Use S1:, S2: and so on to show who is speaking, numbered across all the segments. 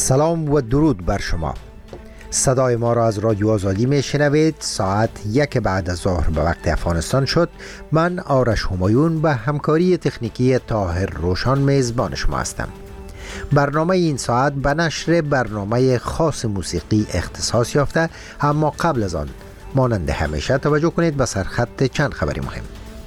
S1: سلام و درود بر شما. صدای ما را از رادیو آزادی می شنوید. ساعت 1 بعد از ظهر به وقت افغانستان شد. من آرش همایون به همکاری تکنیکی طاهر روشان میزبان شما هستم. برنامه این ساعت به نشر برنامه خاص موسیقی اختصاص یافته، اما قبل از آن مانند همیشه توجه کنید به سرخط چند خبری مهم.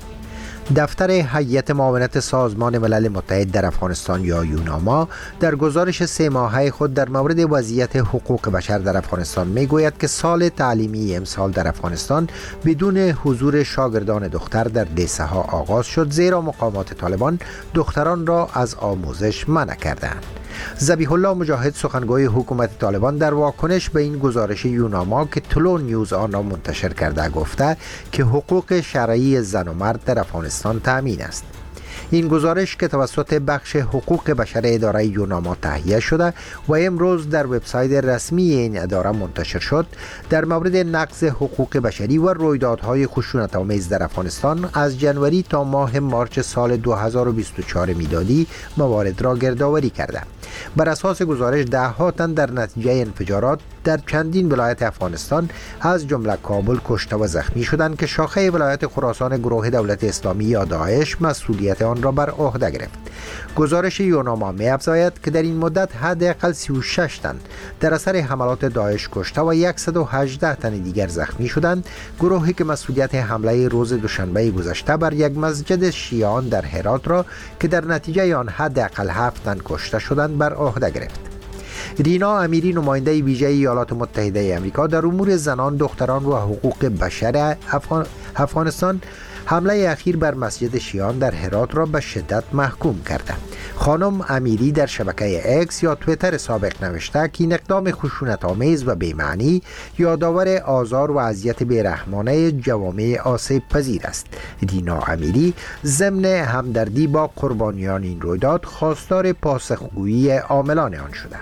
S1: دفتر هیئت معاونت سازمان ملل متحد در افغانستان یا یوناما در گزارش 3 ماهه خود در مورد وضعیت حقوق بشر در افغانستان می گوید که سال تعلیمی امسال در افغانستان بدون حضور شاگردان دختر در لیسه ها آغاز شد، زیرا مقامات طالبان دختران را از آموزش منع کردند. ذبیح الله مجاهد سخنگوی حکومت طالبان در واکنش به این گزارش یوناما که طلوع نیوز آن را منتشر کرده گفته که حقوق شرعی زن و مرد در افغانستان تامین است. این گزارش که توسط بخش حقوق بشر اداره یوناما تهیه شده و امروز در وبسایت رسمی این اداره منتشر شد، در مورد نقض حقوق بشری و رویدادهای خشونت‌آمیز در افغانستان از جنوری تا ماه مارچ سال 2024 میلادی موارد را گردآوری کرده. بر اساس گزارش 10 تن در نتیجه انفجارات در چندین ولایت افغانستان از جمله کابل کشته و زخمی شدند که شاخه ولایت خراسان گروه دولت اسلامی یا داعش مسئولیت آن را بر عهده گرفت. گزارش یوناما می‌افزاید که در این مدت حداقل 36 تن در اثر حملات داعش کشته و 118 تن دیگر زخمی شدند، گروهی که مسئولیت حمله روز دوشنبه گذشته بر یک مسجد شیعیان در هرات را که در نتیجه آن حداقل 7 تن کشته شدند بر عهده گرفت. رینا امیری نماینده ویژه ایالات متحده آمریکا در امور زنان، دختران و حقوق بشر افغانستان حمله اخیر بر مسجد شیعیان در هرات را به شدت محکوم کرده. خانم امیری در شبکه اکس یا توییتر سابق نوشته که این اقدام خشونت‌آمیز و بی‌معنی یادآور آزار و اذیت بی‌رحمانه جوامع آسیب پذیر است. رینا امیری ضمن همدردی با قربانیان این رویداد خواستار پاسخگویی عاملان آن شده.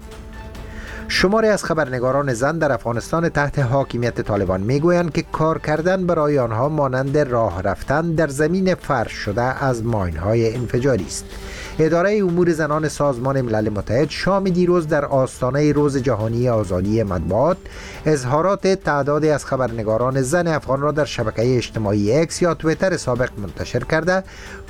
S1: شماری از خبرنگاران زن در افغانستان تحت حاکمیت طالبان میگویند که کار کردن برای آنها مانند راه رفتن در زمین فرش شده از ماین‌های انفجاری است. اداره امور زنان سازمان ملل متحد شام دیروز در آستانه روز جهانی آزادی مطبوعات اظهارات تعدادی از خبرنگاران زن افغان را در شبکه اجتماعی اکس یا توییتر سابق منتشر کرده.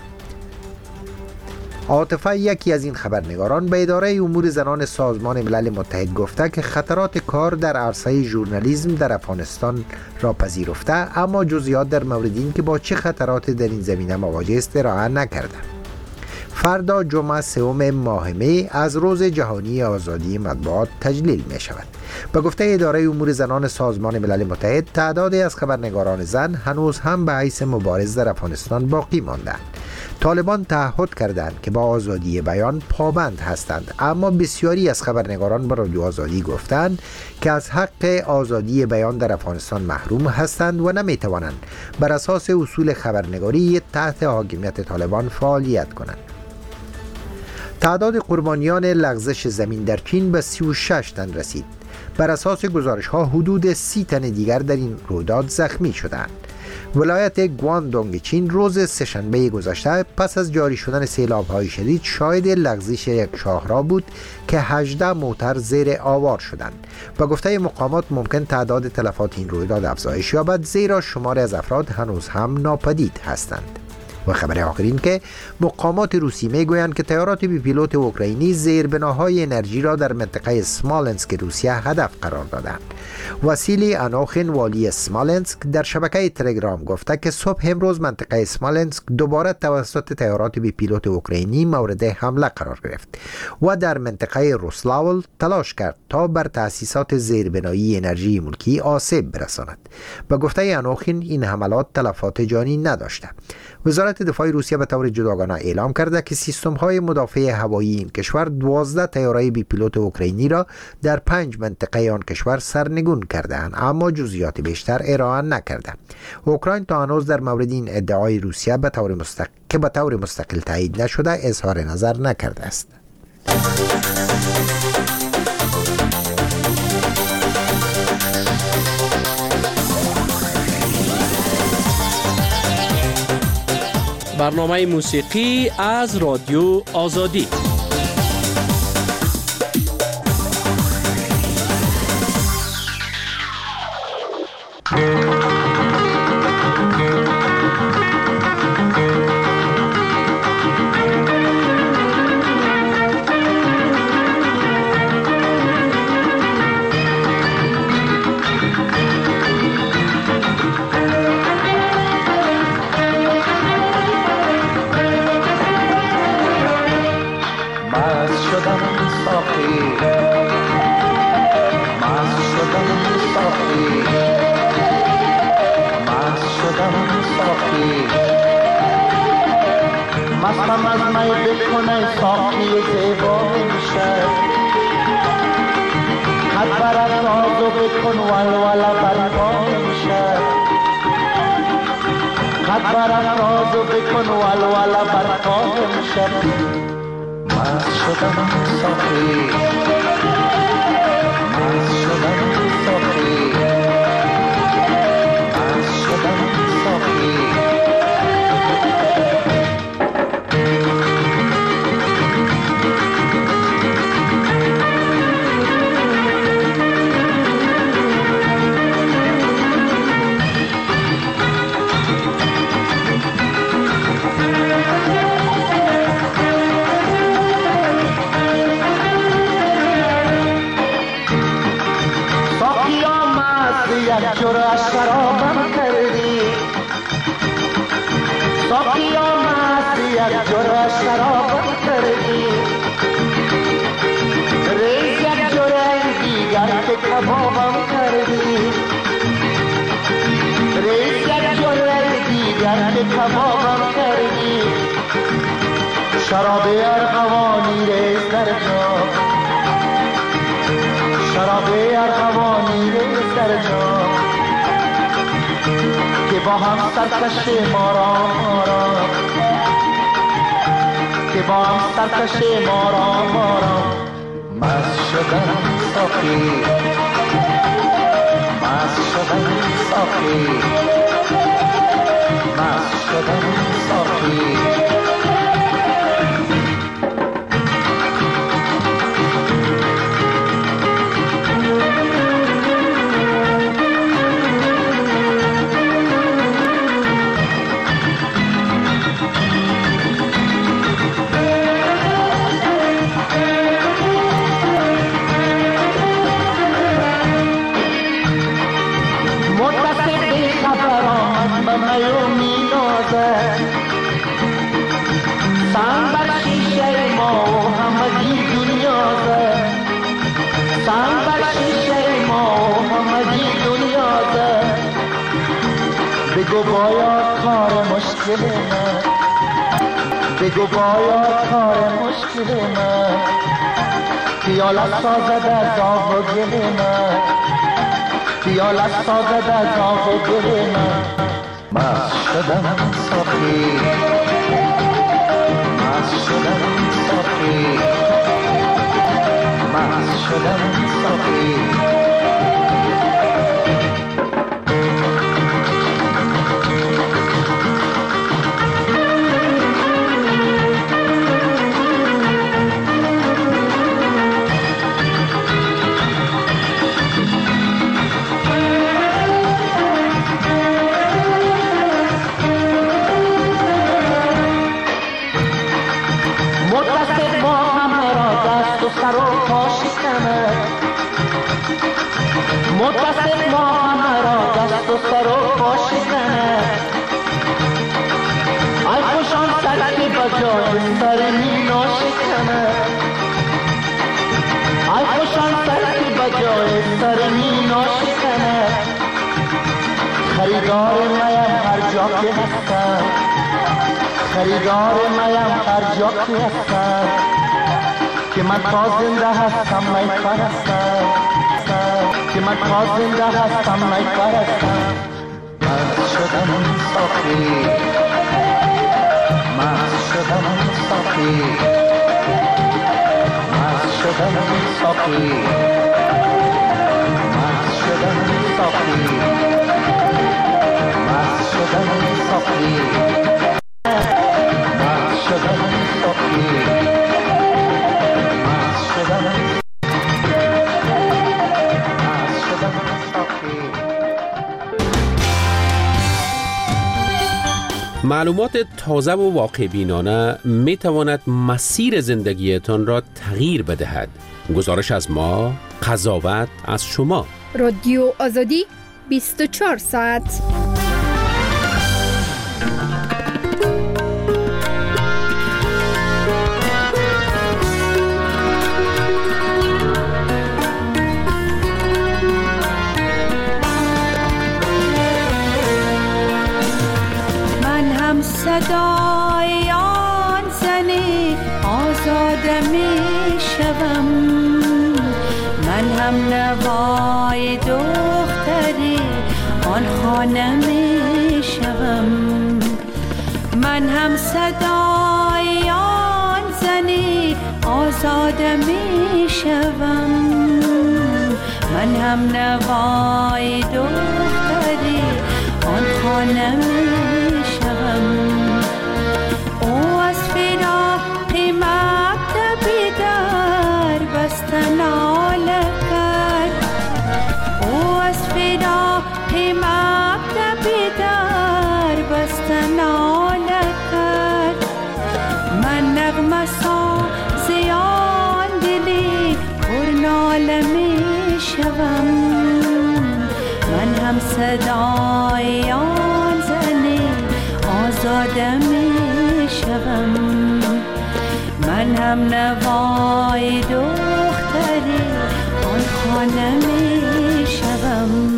S1: عاطفه، یکی از این خبرنگاران، به اداره امور زنان سازمان ملل متحد گفته که خطرات کار در عرصه ژورنالیسم در افغانستان را پذیرفته، اما جزئیات در مورد این که با چه خطراتی در این زمینه مواجه است ارائه نکرده. فردا جمعه 3 ماه می از روز جهانی آزادی مطبوعات تجلیل می شود. به گفته اداره امور زنان سازمان ملل متحد، تعدادی از خبرنگاران زن هنوز هم به حیث مبارز در افغانستان باقی ماندند. طالبان تعهد کردند که با آزادی بیان پابند هستند، اما بسیاری از خبرنگاران به رادیو آزادی گفتند که از حق آزادی بیان در افغانستان محروم هستند و نمیتوانند بر اساس اصول خبرنگاری تحت حاکمیت طالبان فعالیت کنند. تعداد قربانیان لغزش زمین در چین به 36 تن رسید. بر اساس گزارش ها حدود 30 تن دیگر در این رویداد زخمی شدند. ولایت گواندونگ چین روز سه‌شنبه گذشته پس از جاری شدن سیلاب‌های شدید شاهد لغزش یک شاهراه بود که 18 موتر زیر آوار شدند. با گفته مقامات ممکن تعداد تلفات این رویداد افزایش یابد، زیرا شماری از افراد هنوز هم ناپدید هستند. و خبر آخرین که مقامات روسی میگویند که طیارات بی پیلوت اوکراینی زیربناهای انرژی را در منطقه سمالنسک روسیه هدف قرار دادند. واسیلی انوخین والی سمالنسک در شبکه تلگرام گفته که صبح امروز منطقه سمالنسک دوباره توسط طیارات بی پیلوت اوکراینی مورد حمله قرار گرفت و در منطقه روسلاول تلاش کرد تا بر تأسیسات زیربنایی انرژی ملکی آسیب برساند. به گفته انوخین این حملات تلفات جانی نداشته. وزارت دفاع روسیه به طور جداگانه اعلام کرده که سیستم‌های مدافع هوایی این کشور 12 طیاره بی پیلوت اوکراینی را در 5 منطقه آن کشور سرنگون کرده‌اند، اما جزئیات بیشتر ارائه نکرده. اوکراین تا هنوز در مورد این ادعای روسیه به طور مستقل تایید نشده اظهار نظر نکرده است.
S2: برنامه موسیقی از رادیو آزادی.
S3: شدم ساقی مستم از می بکنه ساقی زیبا میشه خط برد رازو بکن ولوله برپا میشه خط برد رازو بکن ولوله برپا میشه مست شدم ساقی مست شدم ساقی مست شدم ساقی جرعه شرابم کردی ساقیا مست یک جرعه شرابم کردی ریز یک جرعه دیگر که کبابم کردی ریز یک جرعه دیگر که کبابم کردی شراب ارغوانی ریز در جام شراب ارغوانی ریز در جام که با هم سرکش ما را که با هم سرکش ما را مست شدم ساقی مست شدم ساقی مست شدم ساقی بگو باید کار مشکل من بگو باید کار مشکل من خیالت سازد از آب و گل من خیالت سازد از آب و گل من مست شدم ساقی مست شدم ساقی مست شدم ساقی متصل ما همرا دست و سر و پا شکنه ای خوشان سر که بجای سر مینا شکنه ای خوشان سر که بجای سر مینا شکنه خریدار میم هر جا که هستم خریدار میم هر جا که هستم که من تا زنده هستم می پرستم که من تا زنده هستم می پرستم مست شدم ساقی مست شدم ساقی مست شدم ساقی مست شدم ساقی مست شدم ساقی مست شدم ساقی
S2: معلومات تازه و واقع بینانه می تواند مسیر زندگیتان را تغییر بدهد. گزارش از ما، قضاوت از شما.
S4: رادیو آزادی 24 ساعت.
S5: صدای آن زن آزاده می شوم، من هم نوای دختری آن خانه می شوم، من هم صدای آن زن آزاده می شوم، من هم نوای دختری آن خانه می شوم. او از فراق مکتبی در بسته ناله کرد، او از فراق مکتبی در بسته ناله کرد، من نغمه ساز آن دلی پر ناله می شوم، من هم صدای آن زن آزاده می شوم، من هم نوای دختری آن خانه می شوم.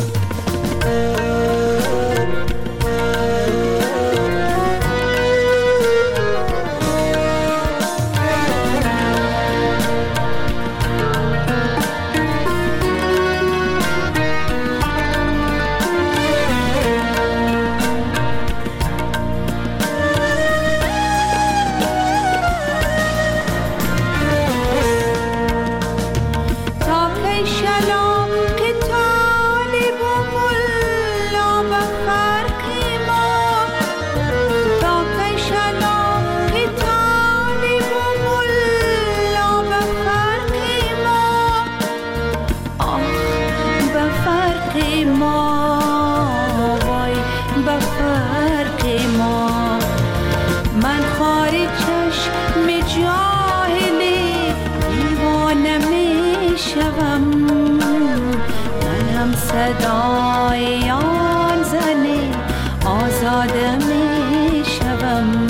S5: صدای آن زن آزاده می شوم.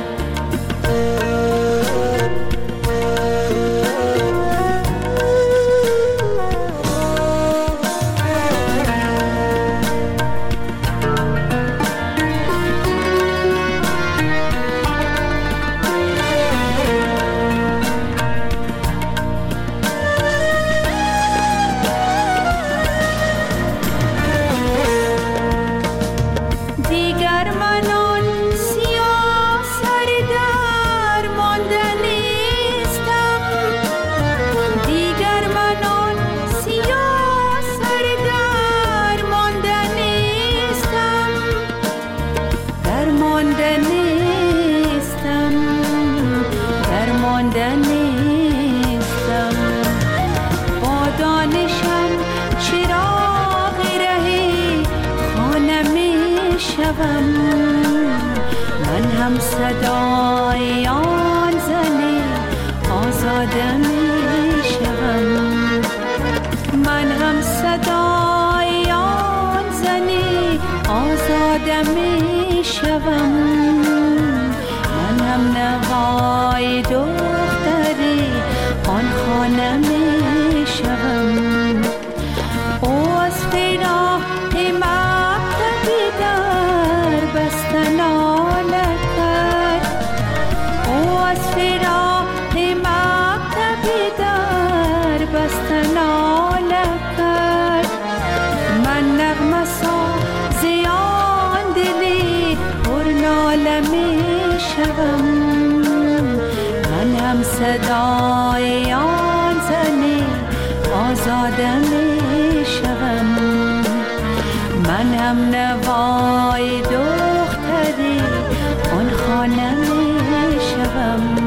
S5: من هم صدای آن زن آزاده می شوم، من هم صدای آن زن آزاده می شوم، من هم نوای دختری آن خانه می شوم. او از فراق مکتبی در بسته ناله کرد، او از فراق مکتبی در بسته ناله کرد، من نغمه ساز آن دلی پر ناله می شوم، من هم صدای آن زن آزاده می شوم، من هم نوای دختری آن خانه می شوم.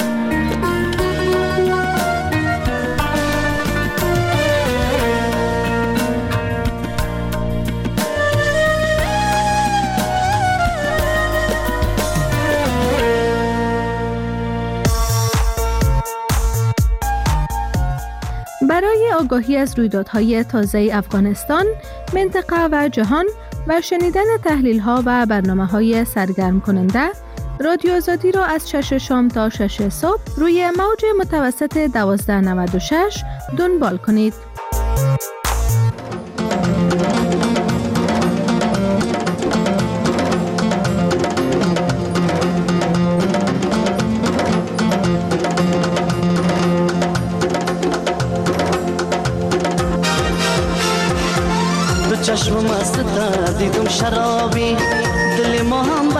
S4: برای آگاهی از رویدادهای تازه افغانستان، منطقه و جهان و شنیدن تحلیل‌ها و برنامه‌های سرگرم کننده، رادیو آزادی را از 6 شام تا 6 صبح روی موج متوسط 1296 دنبال کنید.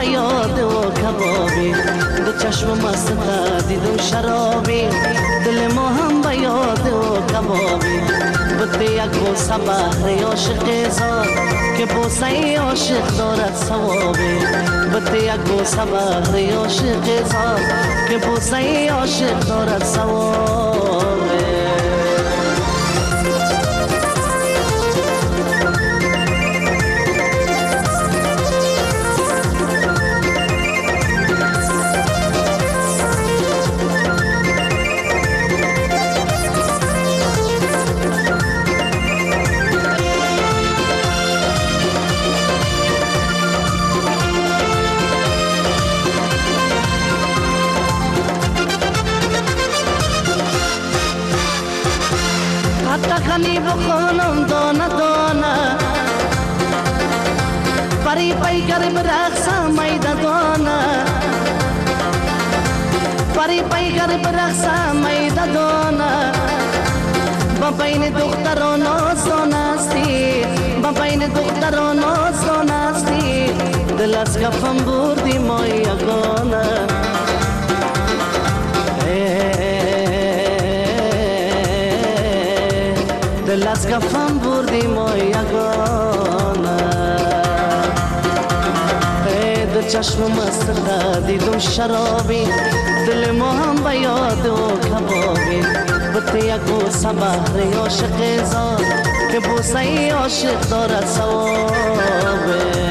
S6: به یاد و کبابی، دو چشم مست دیدم شرابی، دل ما هم به یاد و کبابی. بده یک بوسه بهر عاشق زاد که بوسه عاشق دارد ثوابی. بده یک بوسه بهر عاشق زاد که بوسه عاشق دارد ثوابی. خانی بخونم دانه دانه، پری پیکر برقصم میده دانه، پری پیکر برقصم میده دانه. با بین دختران آسان استی، با بین دختران آسان استی، دل از کفم بردی ما یگانه. دل از کفم بردی ما یگانه. دو چشم مست دیدم شرابی، دل ما هم به یاد و کبابی. بده یک بوسه بهر عاشق زاد که بوسه عاشق دارد ثوابی.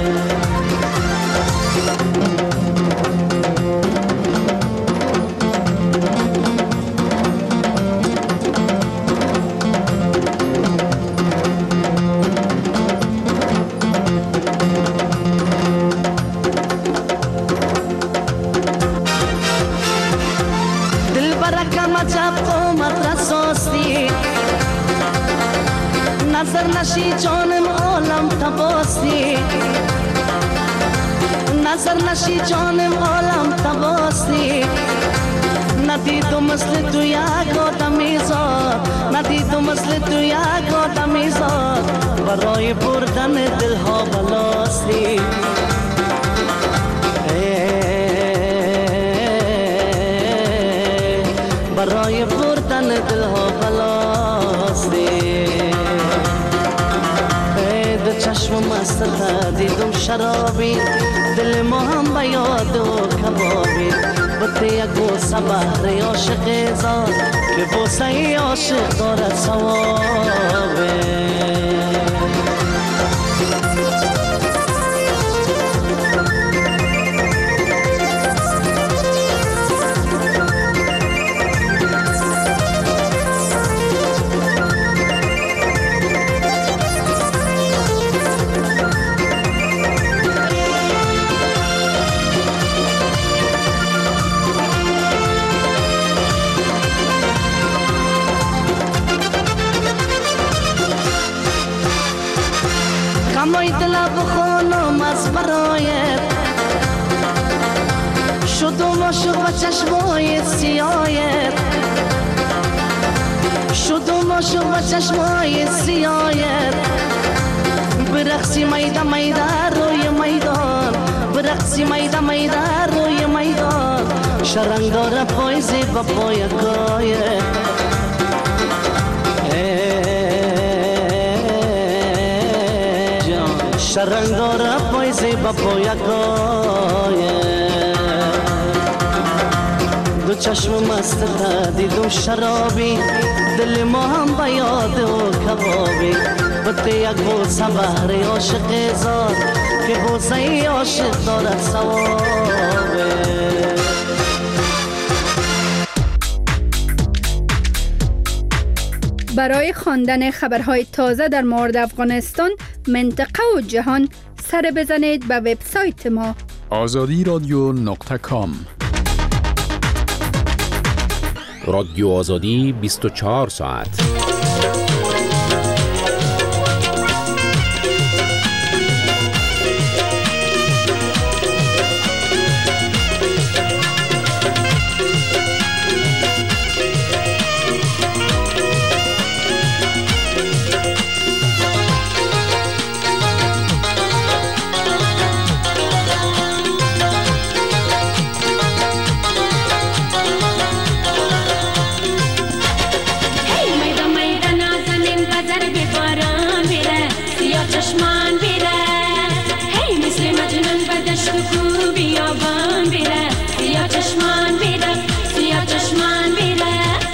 S6: نظر نشی جانم عالم تباستی، نظر نشی جانم عالم تباستی. ندیدم مثل تو یک آدمی زاد، ندیدم مثل تو یک آدمی زاد. برای بردن دلها بلاستی، برای بردن دلها بلاستی. دو چشم مست دیدم شرابی، دل ما هم به یاد و کبابی. بده یک بوسه بهر عاشق زاد که بوسه عاشق دارد ثوابی. کمای دل بخونم از برایت، شدم عاشق و چشمای سیایت، شدم عاشق و چشمای سیایت. برقصی میده میده روی میدان، برقصی میده میده روی میدان. شرنگ داره پایزی با پای کایت. شرنگ داره پایزی با پای کایت. دو چشم مست دیدم شرابی، دل ما هم به یاد و کبابی. بده یک بوسه بهر عاشق زاد که بوسه عاشق دارد ثوابی.
S7: برای خواندن خبرهای تازه در مورد افغانستان، منطقه و جهان سر بزنید به وبسایت ما
S8: azadiradyo.com.
S2: رادیو آزادی 24 ساعت.
S5: مثل مجنون به دشت و کو بیابان میره سیاه چشمان میره سیاه چشمان میره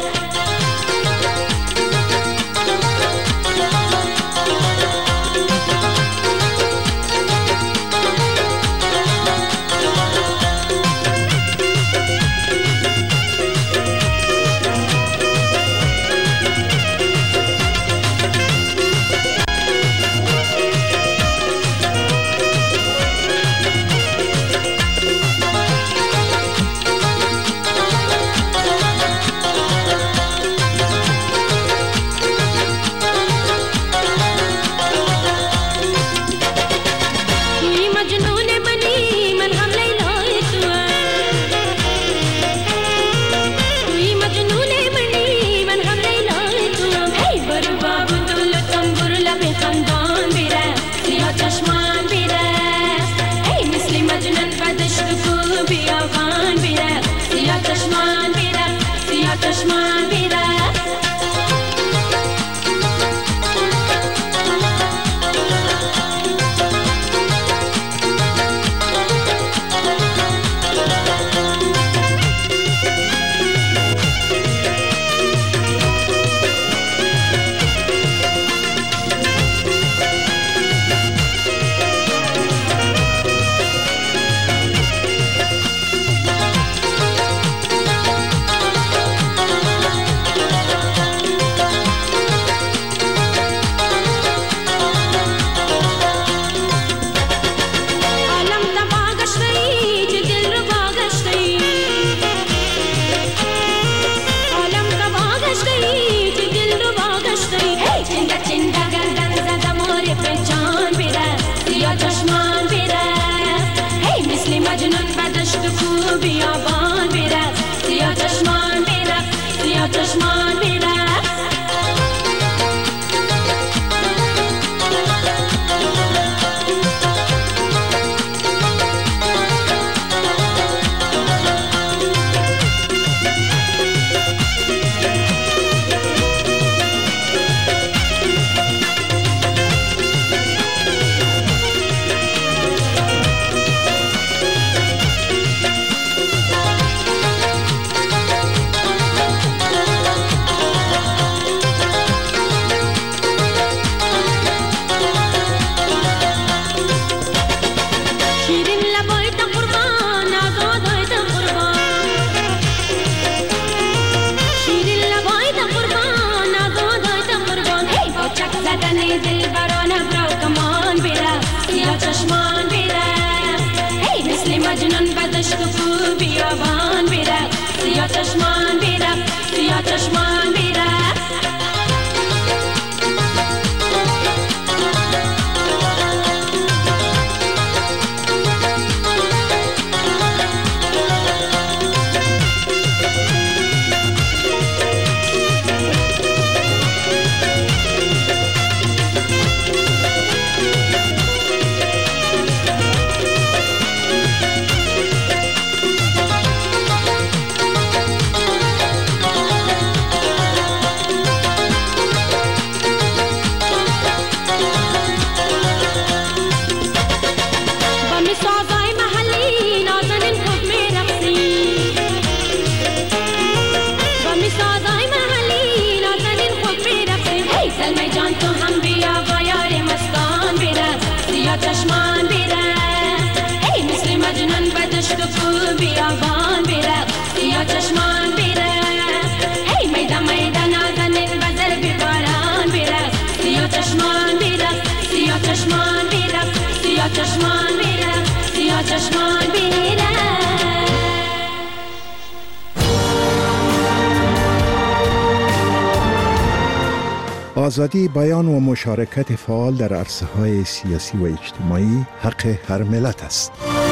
S8: آزادی بیان و مشارکت فعال در عرصه‌های سیاسی و اجتماعی حق هر ملت است.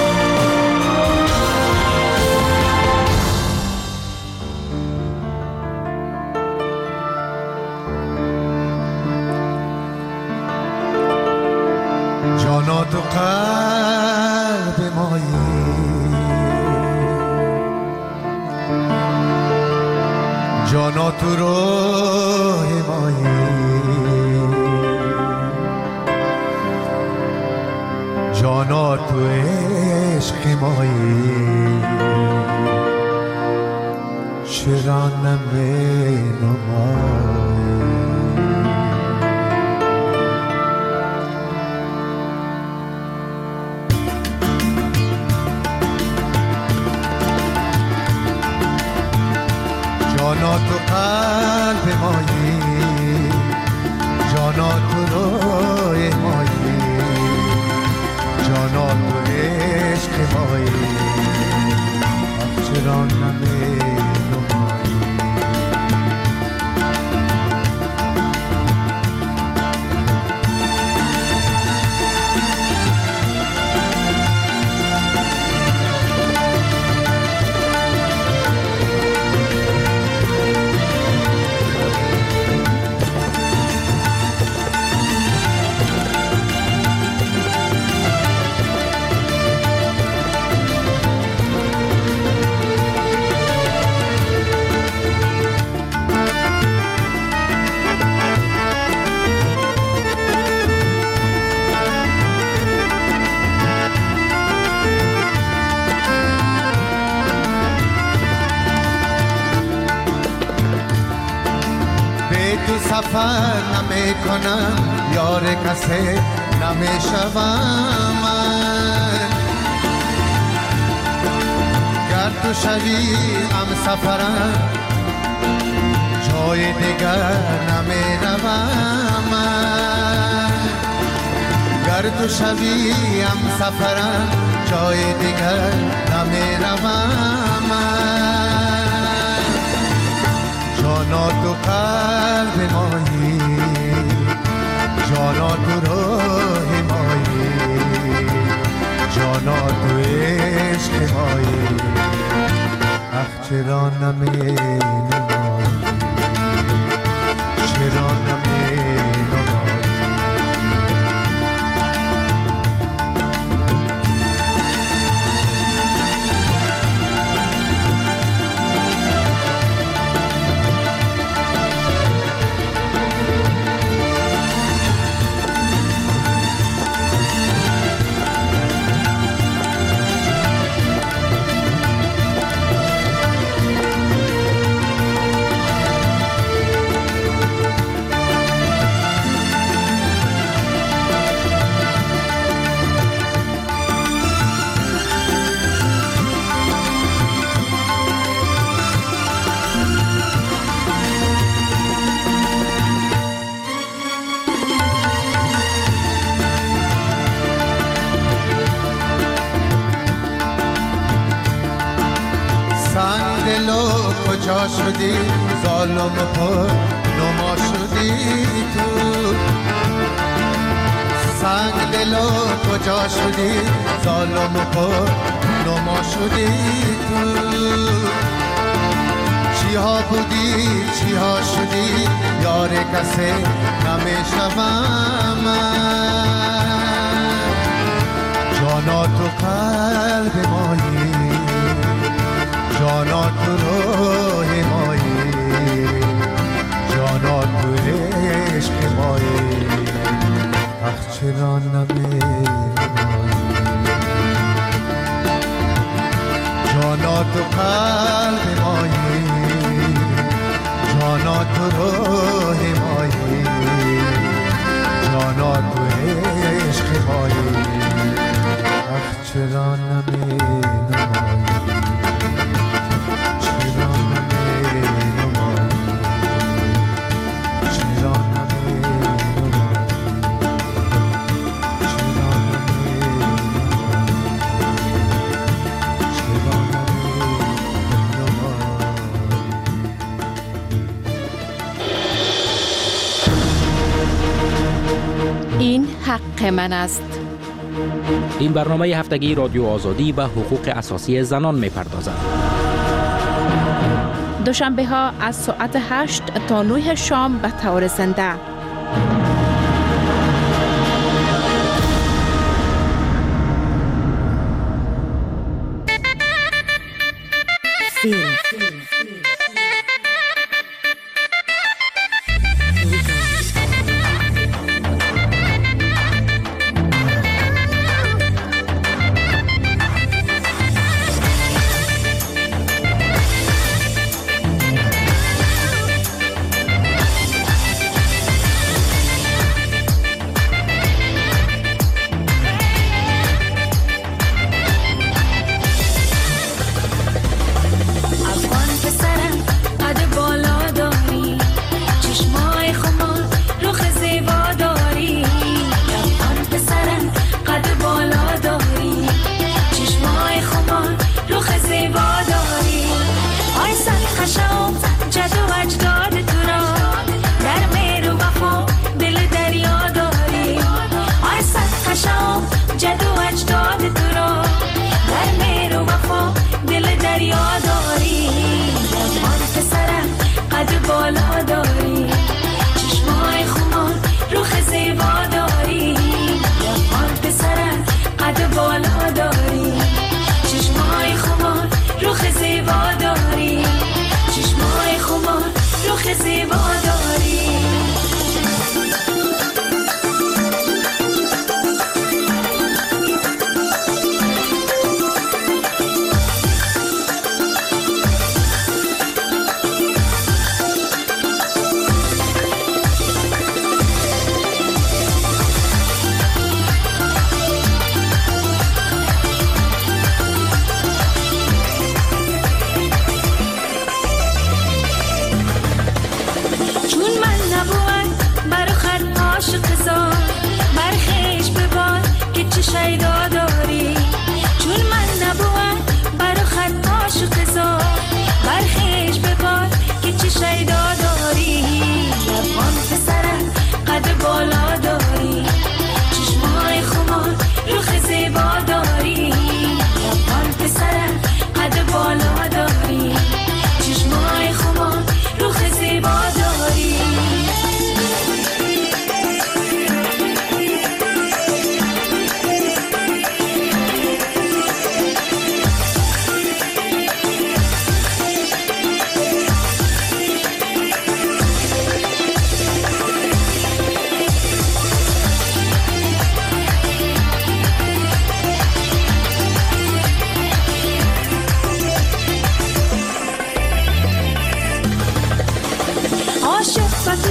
S3: جانا تو قلب مایی، جانا تو روح مایی، جانا جانا تو عشق مایی چرا نمینمایی جانا تو قلب مایی جانا تو روی مایی جانا تو عشق مایی چرا نمینمایی سفر نمی کنم یار کسی نمی شوم من گر تو شوی هم سفرم جای دیگر نمی روم من گر تو شوی هم سفرم جای دیگر نمی روم من جانا تو قلب مایی جانا تو روح مایی جانا تو عشق مایی چرا نمینمایی چرا نمینمایی کجا شدی ظالم پر نما شدی تو سنگ دلو کجا شدی ظالم پر نما شدی تو چی ها بودی چی ها شدی یار کسی نمیشوم من جانا تو قلب مایی جانا تو روح مایی جانا تو عشق مایی چرا نمینمایی جانا تو قلب مایی جانا تو روح مایی جانا تو عشق مایی چرا نمینمایی
S9: این حق من است.
S10: این برنامه هفتگی رادیو آزادی و حقوق اساسی زنان می‌پردازد.
S9: دوشنبه ها از ساعت 8 تا 9 شام به طور زنده.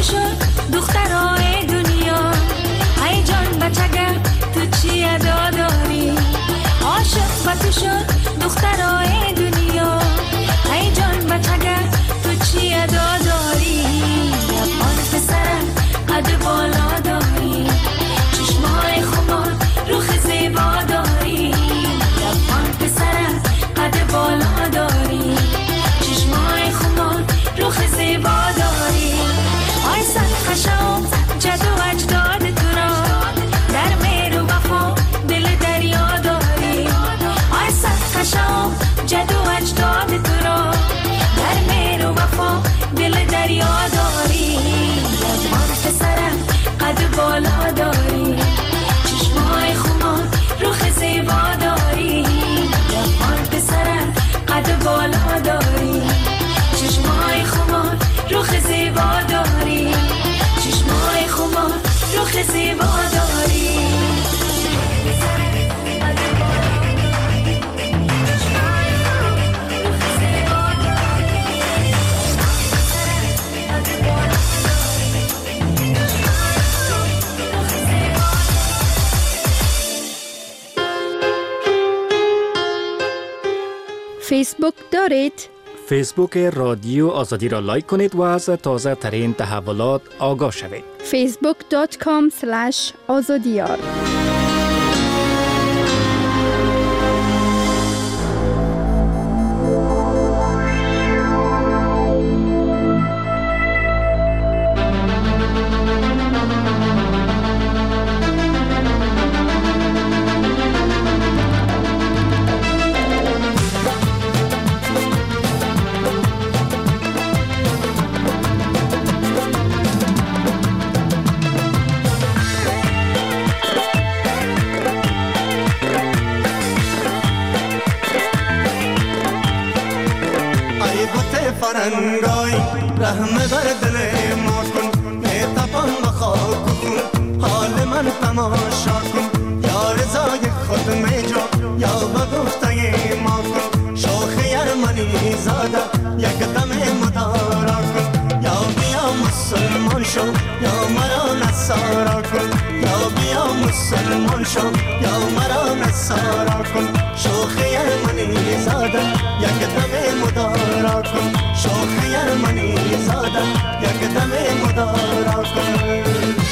S5: تو شد دخترای دنیا. ای جان بچگه تو چی ادا داری؟ عاشق با تو شد دخترای دنیا. ای جان بچگه تو چی ادا داری؟ لبان پسرم قد بالا داری، چشمای خمار روخ زیبا داری. لبان پسرم قد بالا داری، چشمای خمار روخ زیبا داری. آی صد خشم جد و اجداد تو را، در مهر و وفا دل دریا داری. آی صد خشم جد و اجداد تو را، در مهر و وفا دل دریا داری. لبان پسرم قد بالا داری، چشمای خمار روخ زیبا داری. لبان پسرم قد بالا داری، چشمای خمار روخ زیبا داری. چشمای خمار روخ زیبا داری.
S7: فیسبوک دارید؟
S10: فیسبوک رادیو آزادی را لایک کنید و از تازه ترین تحولات آگاه شوید.
S7: facebook.com/azadiyar.
S11: فرنگای رحم بر دل ما کن، میتپان بخواه کن حال من تماشا کن. یا رضای خود میجا یا بگفته ما کن، شوخ یرمنی زاده یک دم مدارا کن. یا بیا مسلمان شو یا مرا نصارا کن، یا بیا مسلمان شو یا مرا نصارا کن. شوخ یرمنی زاده یک دم مدارا کن، شوخ یرمنی زاده یک دم مدارا کن.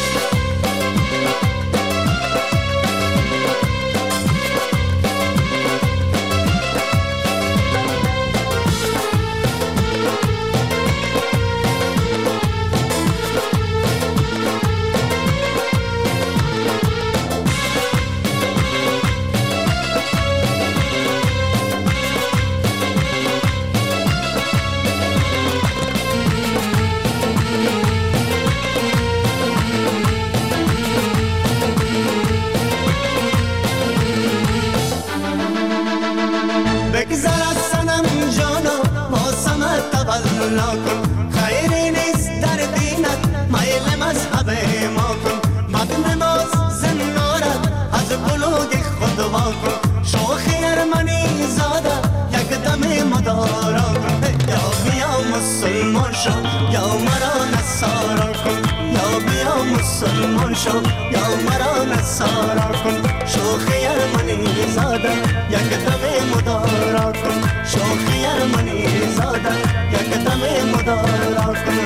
S11: کن خیری نیست در دینت میل مذهب ما کن. مد نماز زنارت از بلوغ خود وا کن، شوخ یرمنی زاده یک دم مدارا کن. یا بیا مسلمان شو یا مرا نصارا کن، یا بیا مسلمان شو یا مرا نصارا کن. شوخ یرمنی زاده یک دم مدارا کن، شوخ یرمنی زاده یک دم مدارا کن.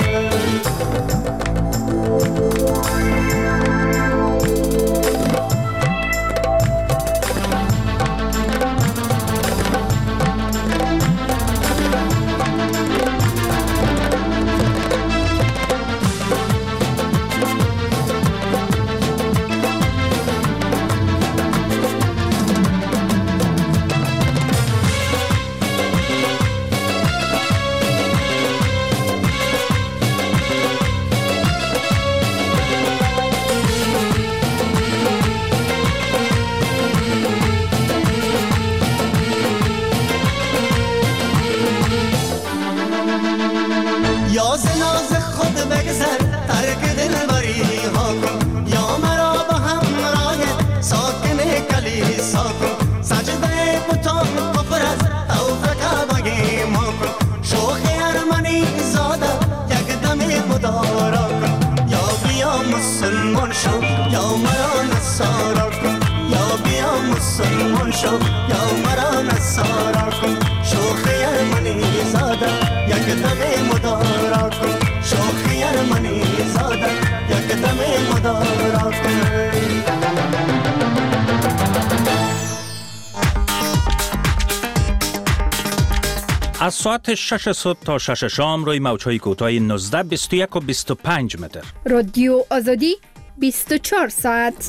S12: از ساعت 6 صبح تا 6 شام روی موج‌های کوتاه 19، 21 و 25 متر.
S7: رادیو آزادی 24 ساعت.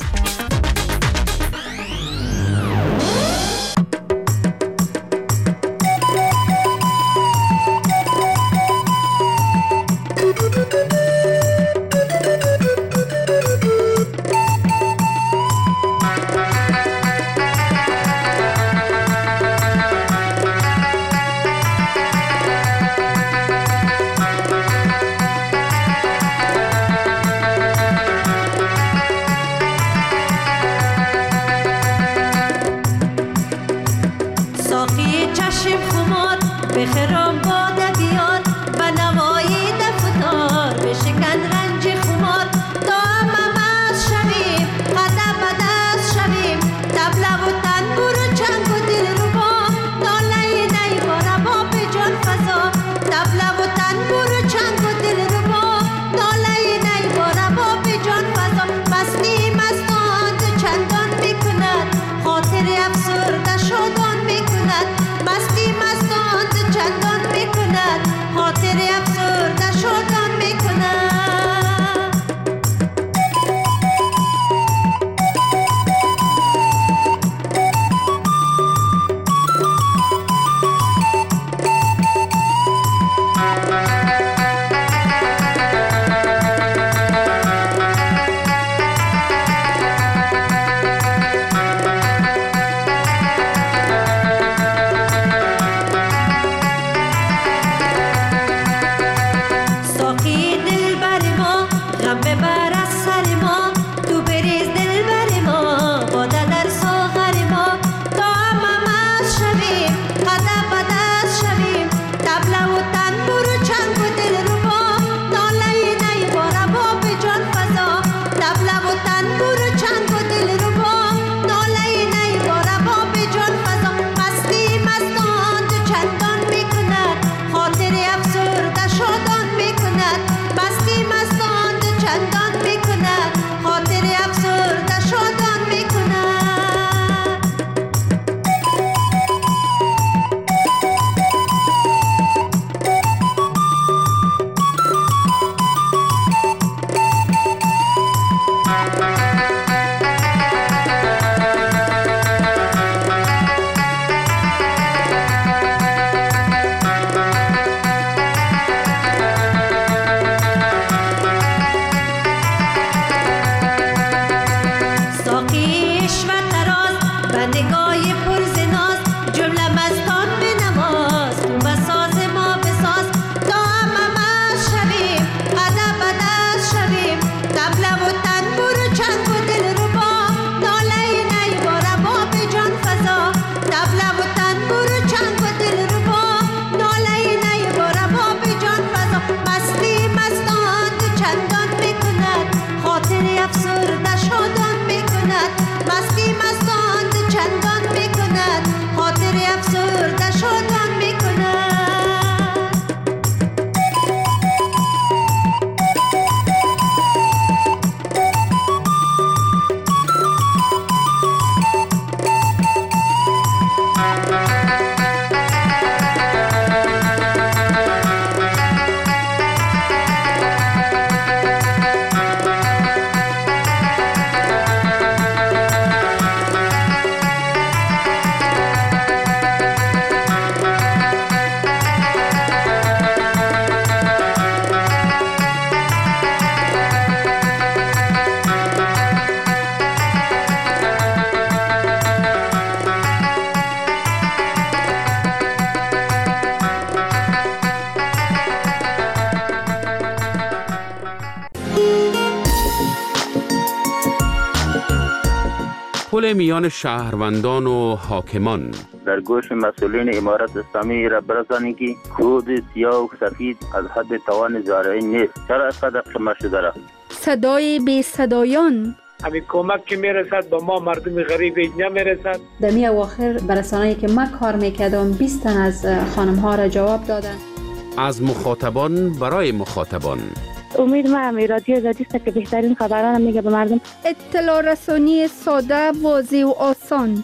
S2: پل میان شهروندان و حاکمان
S13: در گوش مسئولین امارت اسلامی را برسانی که کود سیاه و سفید از حد توان زارعی نیست. چرا اینقدر شما شده را؟
S7: صدای بی صدایان،
S14: همین کمک که میرسد با ما مردم غریب اینجا میرسد.
S15: در می اواخر برسانه‌ای که من کار میکردم 20 تن از خانم ها را جواب دادن.
S2: از مخاطبان برای مخاطبان.
S16: امید من رادیو آزادی است که بهترین خبران میگه به مردم.
S7: اطلاع رسانی ساده، واضح و آسان.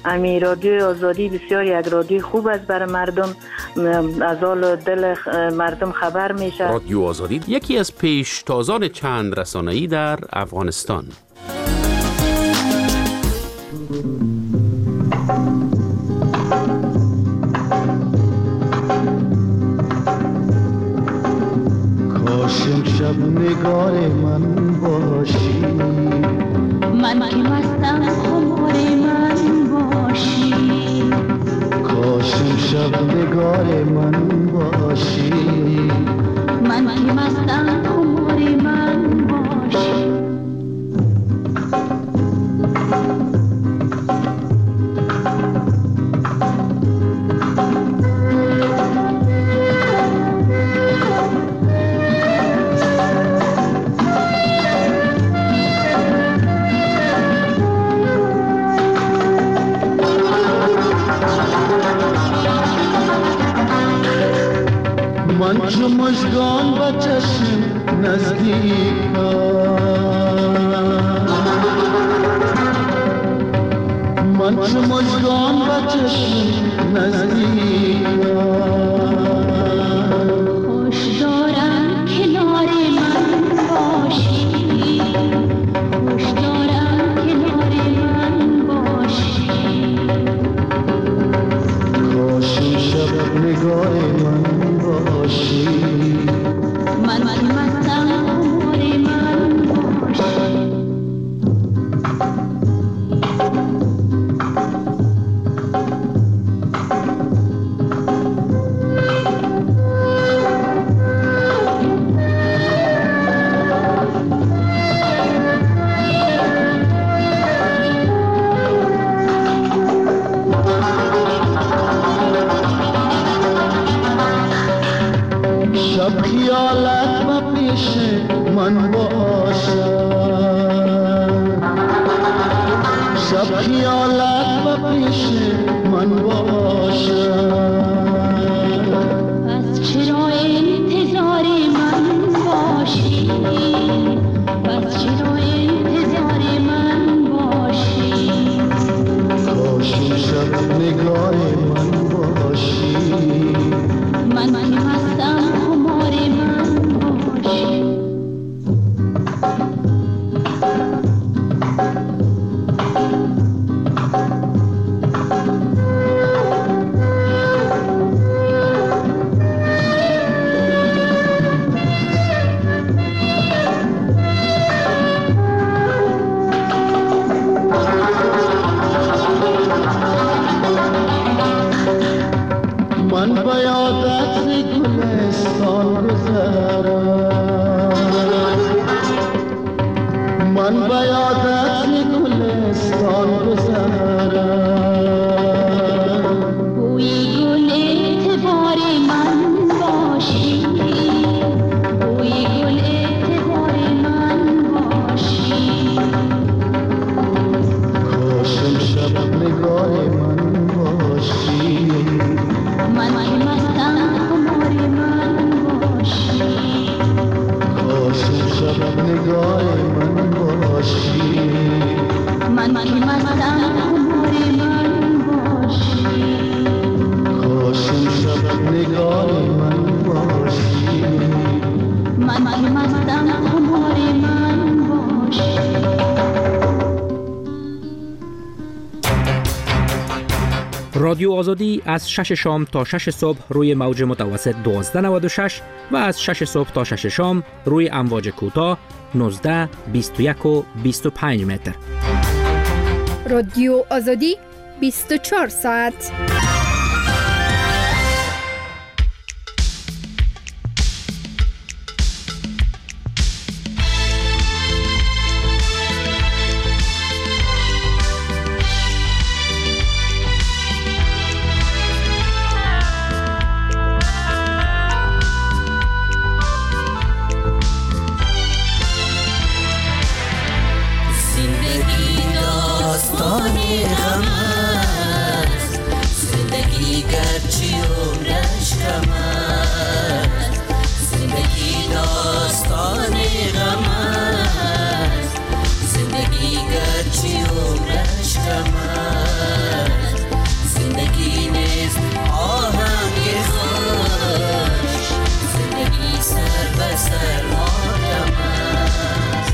S16: امی رادیو آزادی بسیار یک رادیو خوب است برای مردم، از حال دل مردم خبر میشه.
S2: رادیو آزادی یکی از پیشتازان چند رسانه‌ای در افغانستان.
S11: کاش امشب نگار من باشی،
S5: من که مستم خمار من باشی.
S11: کاش امشب نگار من باشی،
S5: من که مستم خمار من باشی.
S11: من چو مژگان با چشم نزدیکم، من چو مژگان با چشم نزدیکم.
S5: خوش دارم کنار من باشی، خوش دارم کنار من باشی.
S11: کاش امشب نگاه من باشی،
S5: من مستم خمار من باشی.
S11: شب خیالت و پیش من باشد، شب خیالت و پیش من باشد.
S5: پس چرا انتظار من باشی، پس چرا انتظار من باشی.
S11: کاش امشب نگاه من باشی،
S5: من مستم خمار من باشی.
S11: من با یادت گلستان گذرم، من با یادت گلستان گذرم.
S5: بوی گل اعتبار من باشی، بوی گل اعتبار من باشی.
S11: کاش امشب نگاه من باشی،
S5: من مستم خمار من باشی.
S11: کاش امشب نگاه من باشی،
S5: من مستم خمار من باشی.
S11: کاش امشب نگاه من باشی،
S5: من مستم خمار من باشی.
S10: رادیو آزادی از 6 شام تا 6 صبح روی موج متوسط 1296 و از 6 صبح تا 6 شام روی امواج کوتاه 19، 21 و 25 متر.
S7: رادیو آزادی 24 ساعت.
S5: زندگی گرچی عمرش کم است.
S6: نیست آهنگ خوش، زندگی سر به سر ماتم است.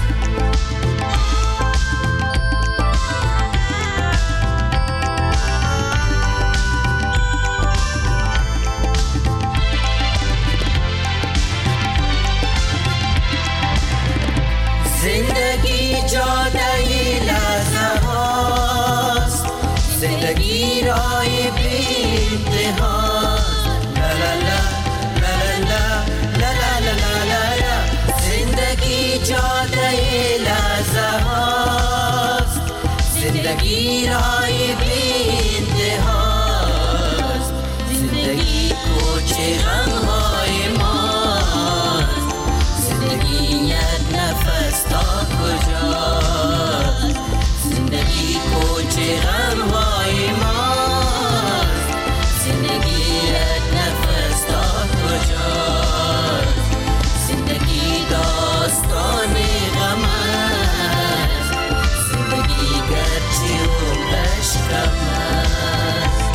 S6: زندگی جاده لحظه هاست، زندگی رای بی انتهاست. لا لا لا لا لا لا لا لا لا لا. زندگی جاده لحظه هاست، زندگی رای بی انتهاست. زندگی کوچه غمهای ماست، زندگی یک نفس تا کجاست. زندگی کوچه غمهای ماست، زندگی یک نفس تا کجاست. زندگی داستان غم است، زندگی گرچه عمرش کم است.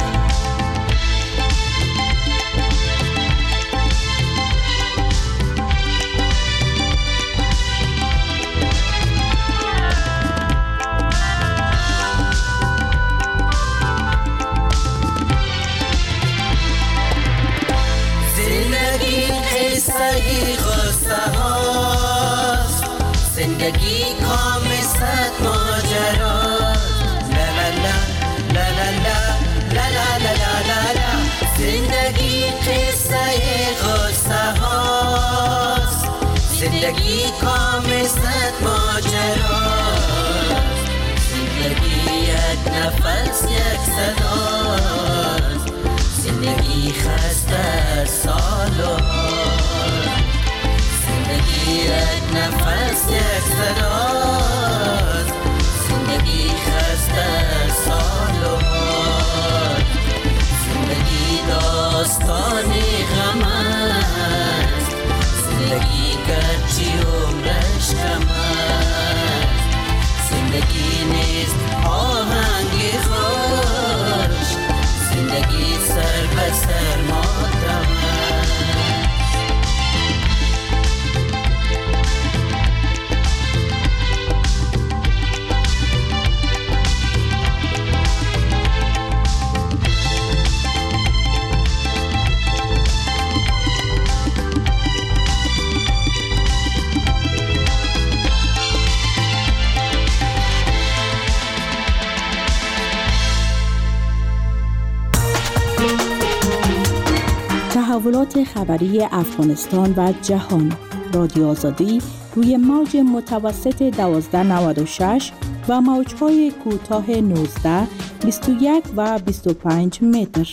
S6: زندگی غصه هاست، زندگی کام صد ماجراست. لا لا لا لا لا لا لا لا لا لا. زندگی قصه غصه هاست، زندگی کام صد ماجراست. زندگی یک نفس یک صداست، زندگی خسته سالها. زندگی یک نفس یک صداست، زندگی خسته سالها. زندگی داستان غم است، زندگی گرچه عمرش کم است. زندگی نیست آهنگ خوش، زندگی سر به سر ماتم است.
S17: تحولات خبری افغانستان و جهان. رادیو آزادی روی موج متوسط 1296 و موج‌های کوتاه 19، 21 و 25 متر.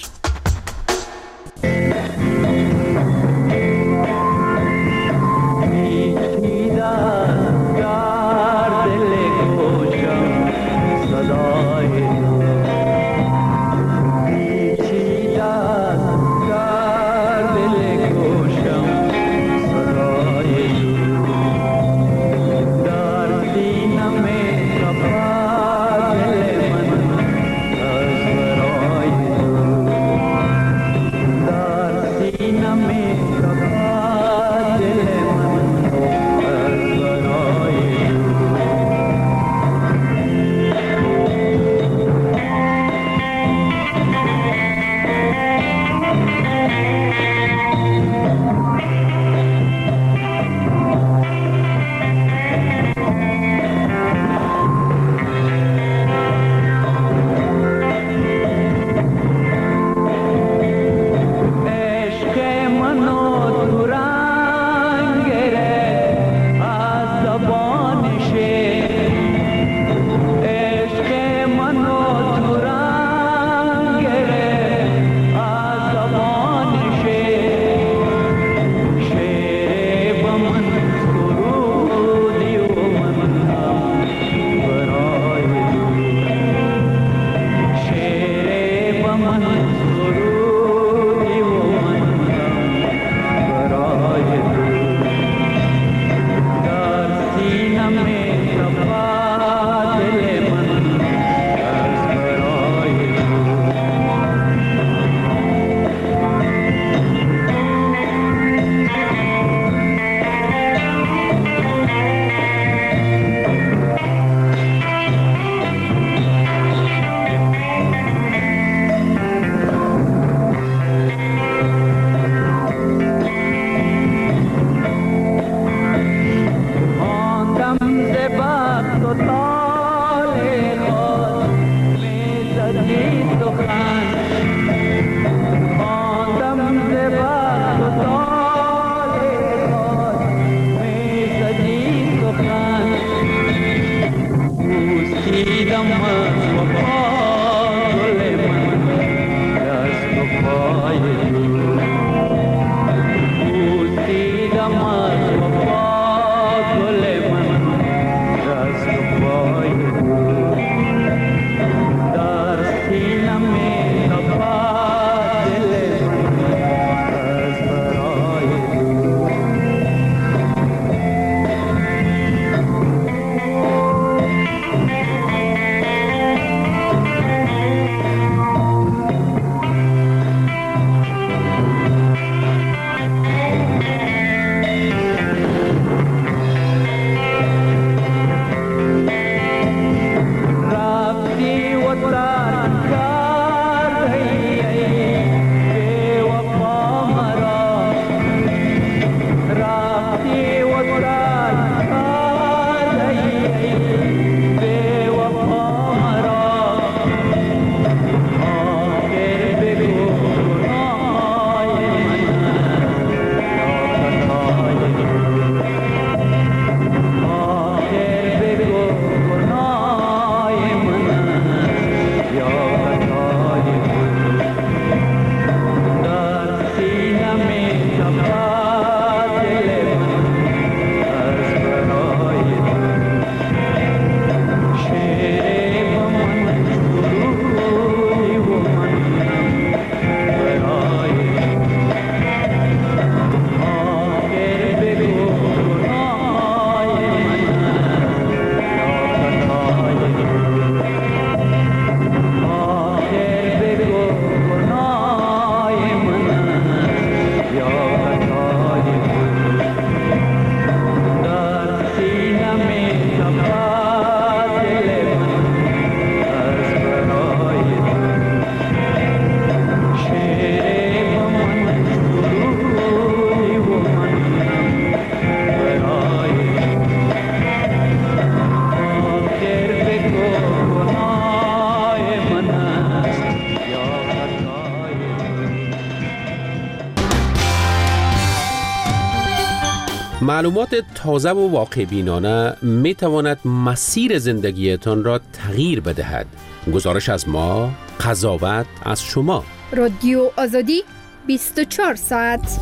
S2: معلومات تازه و واقع بینانه می تواند مسیر زندگیتان را تغییر بدهد. گزارش از ما، قضاوت از شما.
S7: رادیو آزادی 24 ساعت.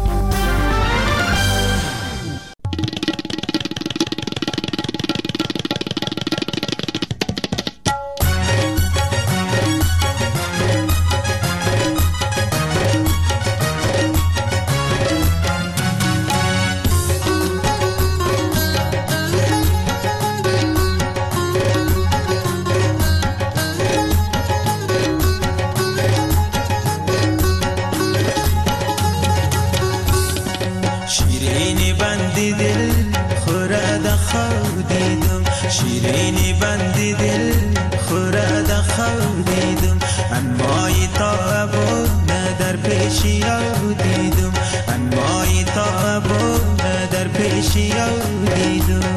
S18: شیرینی بندی دل خورد خودیدم انمای تابونه در پیشی دیدم انمای تابونه در پیشی دیدم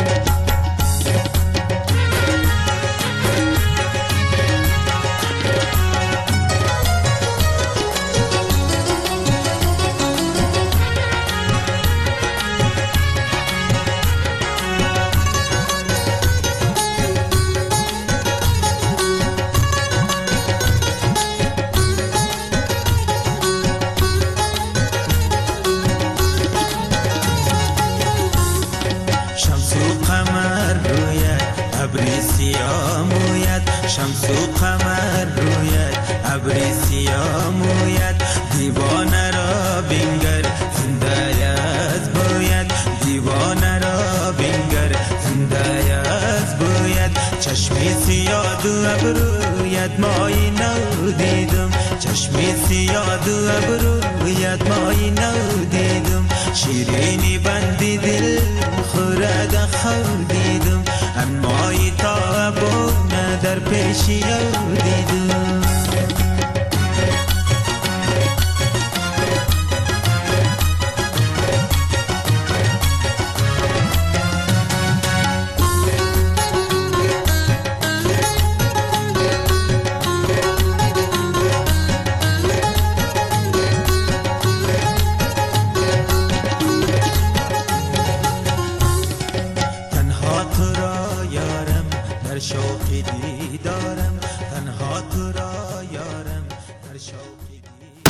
S18: شمس و قمر رویت ابری سیاه مویت دیوانه را بینگر زنده از باید دیوانه را بینگر زنده از باید چشمی سیاه و ابرویت مایی نو دیدم چشمی سیاه و ابرویت مایی نو دیدم شیرینی بندی دل خورد خودیدم انمای تابونه در پیشی دیدم